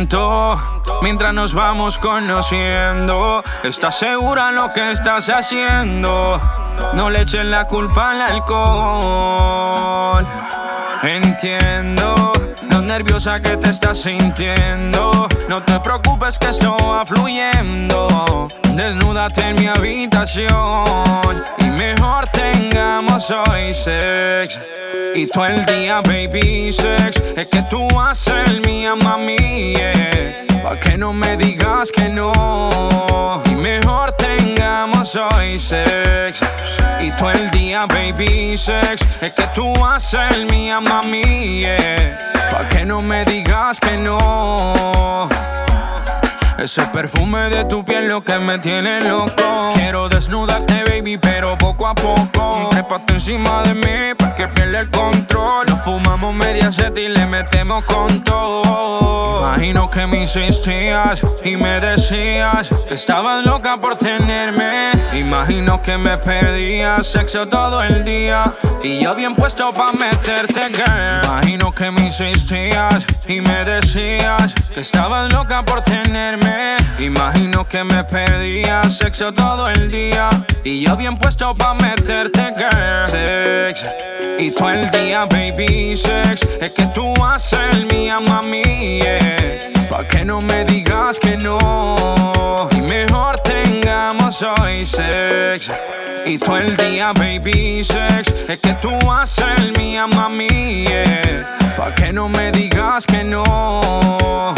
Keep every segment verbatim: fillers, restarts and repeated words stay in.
pregunto, mientras nos vamos conociendo, ¿estás segura lo que estás haciendo? No le eches la culpa al alcohol. Entiendo lo nerviosa que te estás sintiendo. No te preocupes que esto va fluyendo. Desnúdate en mi habitación y mejor tengamos hoy sex. Y todo el día, baby, sex. Es que tú vas a ser mía, mami, yeah. Pa' que no me digas que no. Y mejor tengamos hoy sex. Y todo el día, baby, sex. Es que tú vas a ser mía, mami, yeah. Pa' que no me digas que no. Ese perfume de tu piel lo que me tiene loco. Quiero desnudarte, baby, pero poco a poco. Trépate encima de mí pa' que pierda el control. Nos fumamos media set y le metemos con todo. Imagino que me insistías y me decías que estabas loca por tenerme. Imagino que me pedías sexo todo el día y yo bien puesto pa' meterte, girl. Imagino que me insistías y me decías que estabas loca por tenerme. Imagino que me pedías sexo todo el día y yo bien puesto pa' meterte, girl. Sex, y todo el día, baby, sex. Es que tú vas a ser mía, mami, yeah. Pa' que no me digas que no. Y mejor tengamos hoy sex. Y todo el día, baby, sex. Es que tú vas a ser mía, mami, yeah. Pa' que no me digas que no.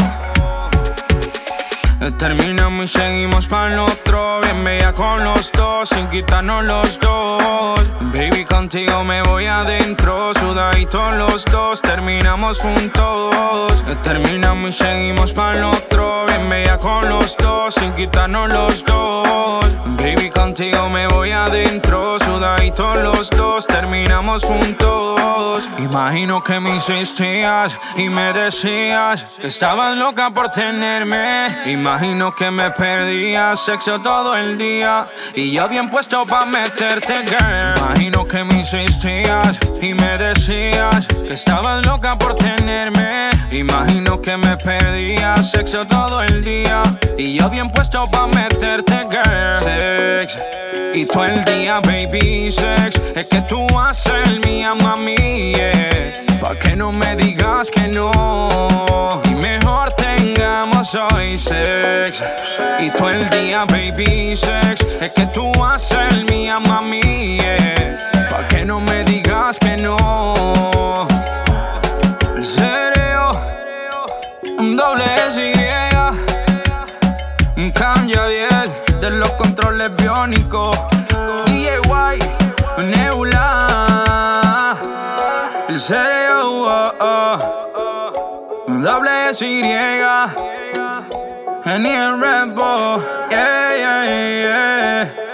Terminamos y seguimos pa'l otro. Bien bella con los dos, sin quitarnos los dos. Baby, contigo me voy adentro. Sudaditos los dos, terminamos juntos. Terminamos y seguimos pa'l otro. Bien bella con los dos, sin quitarnos los dos. Baby, contigo me voy adentro. Sudaditos los dos, terminamos juntos. Imagino que me insistías y me decías que estabas loca por tenerme. Imagino que me pedías sexo todo el día y yo bien puesto pa' meterte, girl. Imagino que me insistías y me decías que estabas loca por tenerme. Imagino que me pedías sexo todo el día y yo bien puesto pa' meterte, girl. Sex, y todo el día, baby, sex. Es que tú vas a ser mía, mami, yeah. Pa' que no me digas que no. Y mejor tengamos hoy sex. Y todo el día, baby, sex. Es que tú vas a ser mía, mami, yeah. Pa' que no me digas que no. En serio, un doble S Y, un cambio bien de los controles biónicos. D J Y, Nebula. En serio, oh, oh. Un doble S Y, en el Red Bull, yeah, yeah, yeah.